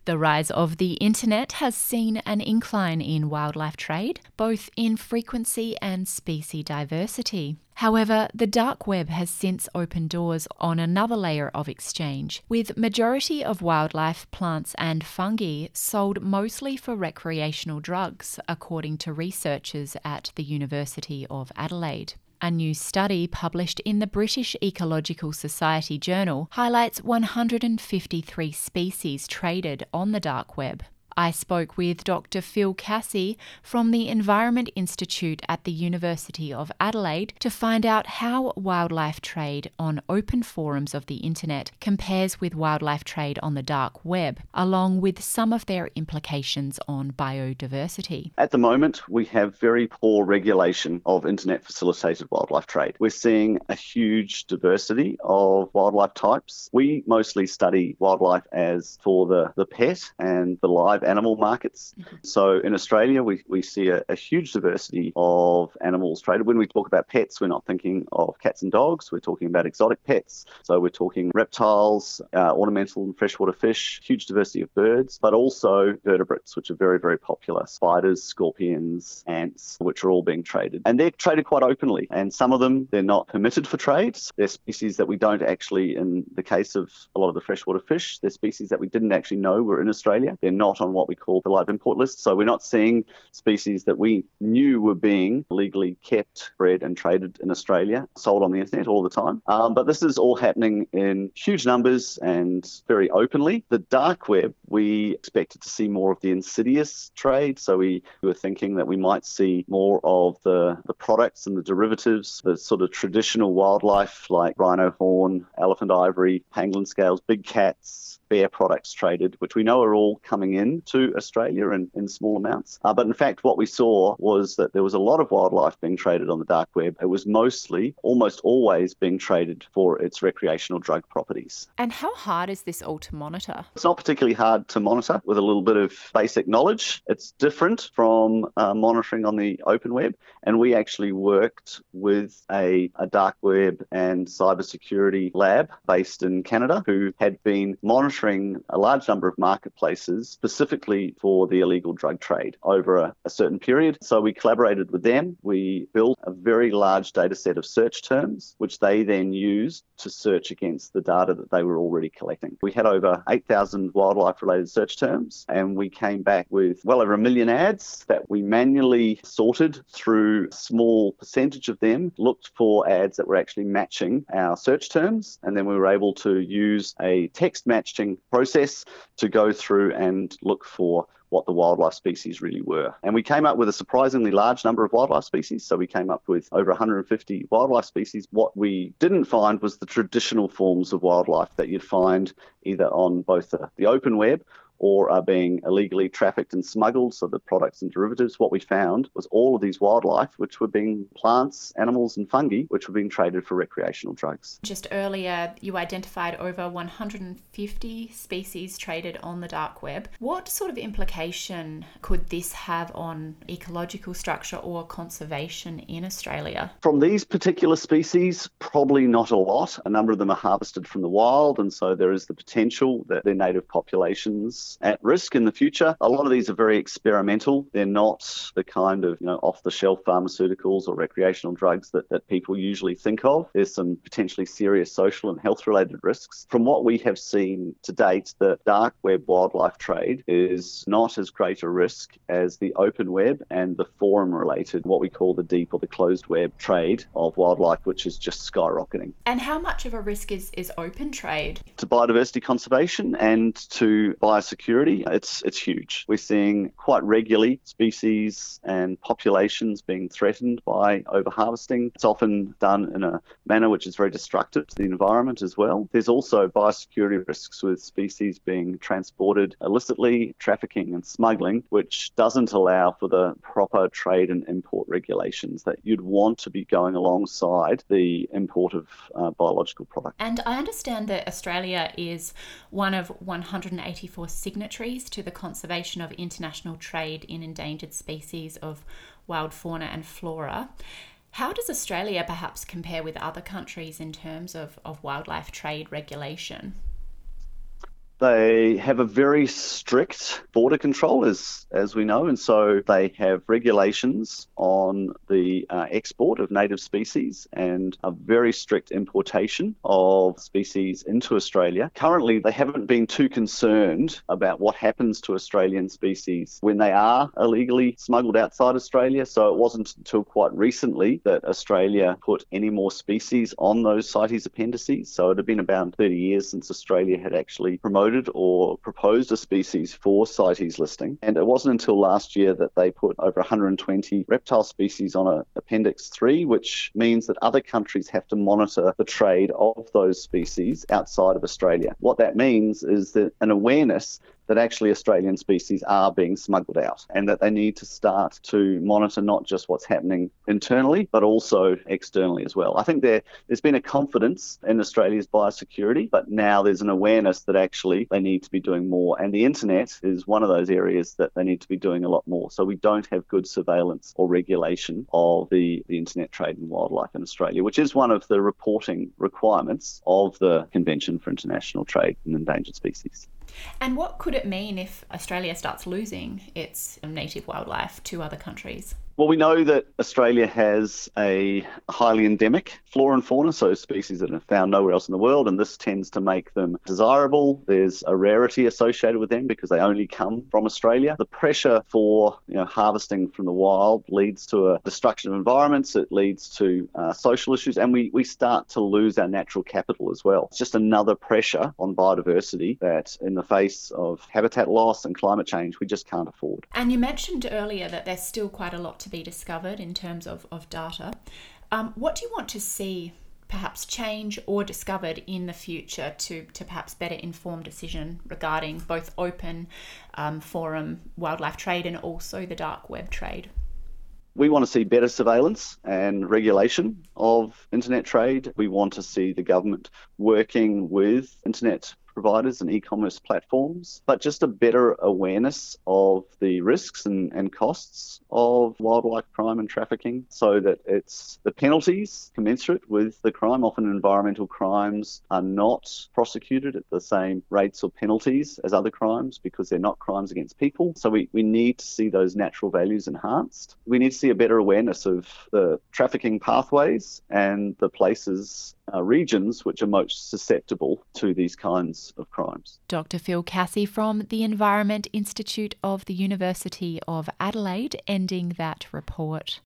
The rise of the internet has seen an incline in wildlife trade, both in frequency and species diversity. However, the dark web has since opened doors on another layer of exchange, with majority of wildlife, plants and fungi sold mostly for recreational drugs, according to researchers at the University of Adelaide. A new study published in the British Ecological Society Journal highlights 153 species traded on the dark web. I spoke with Dr. Phil Cassie from the Environment Institute at the University of Adelaide to find out how wildlife trade on open forums of the internet compares with wildlife trade on the dark web, along with some of their implications on biodiversity. At the moment, we have very poor regulation of internet-facilitated wildlife trade. We're seeing a huge diversity of wildlife types. We mostly study wildlife as for the pet and the live animal markets. So in Australia, we see a huge diversity of animals traded. When we talk about pets, we're not thinking of cats and dogs. We're talking about exotic pets. So we're talking reptiles, ornamental and freshwater fish, huge diversity of birds, but also vertebrates, which are very, very popular. Spiders, scorpions, ants, which are all being traded. And they're traded quite openly. And some of them, they're not permitted for trade. They're species that we don't actually, in the case of a lot of the freshwater fish, they're species that we didn't actually know were in Australia. They're not on what we call the live import list. So we're not seeing species that we knew were being legally kept, bred and traded in Australia, sold on the internet all the time. But this is all happening in huge numbers and very openly. The dark web, we expected to see more of the insidious trade. So we were thinking that we might see more of the products and the derivatives, the sort of traditional wildlife like rhino horn, elephant ivory, pangolin scales, big cats, bear products traded, which we know are all coming in to Australia in small amounts. But in fact, what we saw was that there was a lot of wildlife being traded on the dark web. It was mostly, almost always being traded for its recreational drug properties. And how hard is this all to monitor? It's not particularly hard to monitor with a little bit of basic knowledge. It's different from monitoring on the open web. And we actually worked with a dark web and cybersecurity lab based in Canada who had been monitoring a large number of marketplaces specifically for the illegal drug trade over a certain period. So we collaborated with them. We built a very large data set of search terms, which they then used to search against the data that they were already collecting. We had over 8,000 wildlife-related search terms, and we came back with well over 1 million ads that we manually sorted through a small percentage of them, looked for ads that were actually matching our search terms, and then we were able to use a text matching process to go through and look for what the wildlife species really were. And we came up with a surprisingly large number of wildlife species. So we came up with over 150 wildlife species. What we didn't find was the traditional forms of wildlife that you'd find either on both the open web or are being illegally trafficked and smuggled, so the products and derivatives. What we found was all of these wildlife, which were being plants, animals and fungi, which were being traded for recreational drugs. Just earlier, you identified over 150 species traded on the dark web. What sort of implication could this have on ecological structure or conservation in Australia? From these particular species, probably not a lot. A number of them are harvested from the wild, and so there is the potential that their native populations at risk in the future. A lot of these are very experimental. They're not the kind of off-the-shelf pharmaceuticals or recreational drugs that people usually think of. There's some potentially serious social and health-related risks. From what we have seen to date, the dark web wildlife trade is not as great a risk as the open web and the forum-related, what we call the deep or the closed web trade of wildlife, which is just skyrocketing. And how much of a risk is open trade? To biodiversity conservation and to biosecurity, it's huge. We're seeing quite regularly species and populations being threatened by overharvesting. It's often done in a manner which is very destructive to the environment as well. There's also biosecurity risks with species being transported illicitly, trafficking and smuggling, which doesn't allow for the proper trade and import regulations that you'd want to be going alongside the import of biological products. And I understand that Australia is one of 184 signatories to the Conservation of International Trade in Endangered Species of Wild Fauna and Flora. How does Australia perhaps compare with other countries in terms of wildlife trade regulation? They have a very strict border control, as we know, and so they have regulations on the export of native species and a very strict importation of species into Australia. Currently, they haven't been too concerned about what happens to Australian species when they are illegally smuggled outside Australia, so it wasn't until quite recently that Australia put any more species on those CITES appendices. So it had been about 30 years since Australia had actually promoted or proposed a species for CITES listing. And it wasn't until last year that they put over 120 reptile species on Appendix 3, which means that other countries have to monitor the trade of those species outside of Australia. What that means is that an awareness that actually Australian species are being smuggled out and that they need to start to monitor not just what's happening internally, but also externally as well. I think there's been a confidence in Australia's biosecurity, but now there's an awareness that actually they need to be doing more. And the internet is one of those areas that they need to be doing a lot more. So we don't have good surveillance or regulation of the internet trade in wildlife in Australia, which is one of the reporting requirements of the Convention for International Trade in Endangered Species. And what could it mean if Australia starts losing its native wildlife to other countries? Well, we know that Australia has a highly endemic flora and fauna, so species that are found nowhere else in the world, and this tends to make them desirable. There's a rarity associated with them because they only come from Australia. The pressure for harvesting from the wild leads to a destruction of environments. It leads to social issues, and we start to lose our natural capital as well. It's just another pressure on biodiversity that in the face of habitat loss and climate change, we just can't afford. And you mentioned earlier that there's still quite a lot to be discovered in terms of data. What do you want to see perhaps change or discovered in the future to perhaps better inform decision regarding both open forum wildlife trade and also the dark web trade? We want to see better surveillance and regulation of internet trade. We want to see the government working with internet providers and e-commerce platforms, but just a better awareness of the risks and costs of wildlife crime and trafficking so that it's the penalties commensurate with the crime. Often environmental crimes are not prosecuted at the same rates or penalties as other crimes because they're not crimes against people. So we need to see those natural values enhanced. We need to see a better awareness of the trafficking pathways and the places regions which are most susceptible to these kinds of crimes. Dr. Phil Cassie from the Environment Institute of the University of Adelaide ending that report.